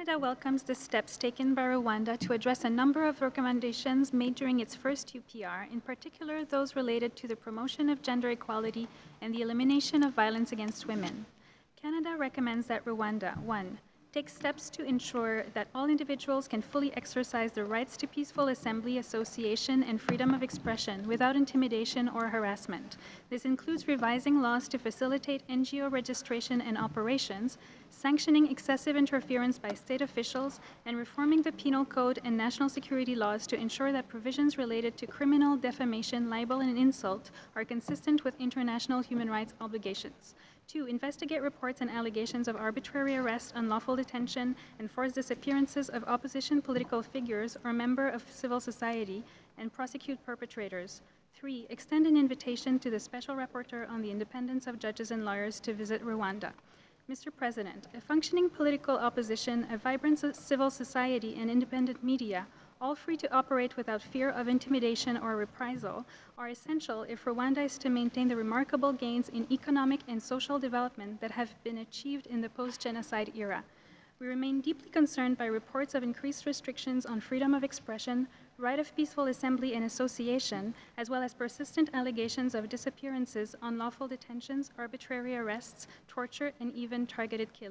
Canada welcomes the steps taken by Rwanda to address a number of recommendations made during its first UPR, in particular those related to the promotion of gender equality and the elimination of violence against women. Canada recommends that Rwanda, 1. Take steps to ensure that all individuals can fully exercise their rights to peaceful assembly, association, and freedom of expression without intimidation or harassment. This includes revising laws to facilitate NGO registration and operations, sanctioning excessive interference by state officials, and reforming the penal code and national security laws to ensure that provisions related to criminal, defamation, libel, and insult are consistent with international human rights obligations. 2. Investigate reports and allegations of arbitrary arrest, unlawful detention, and forced disappearances of opposition political figures or members of civil society, and prosecute perpetrators. 3. Extend an invitation to the Special Rapporteur on the Independence of Judges and Lawyers to visit Rwanda. Mr. President, a functioning political opposition, a vibrant civil society, and independent media, all free to operate without fear of intimidation or reprisal, are essential if Rwanda is to maintain the remarkable gains in economic and social development that have been achieved in the post-genocide era. We remain deeply concerned by reports of increased restrictions on freedom of expression, right of peaceful assembly and association, as well as persistent allegations of disappearances, unlawful detentions, arbitrary arrests, torture, and even targeted killings.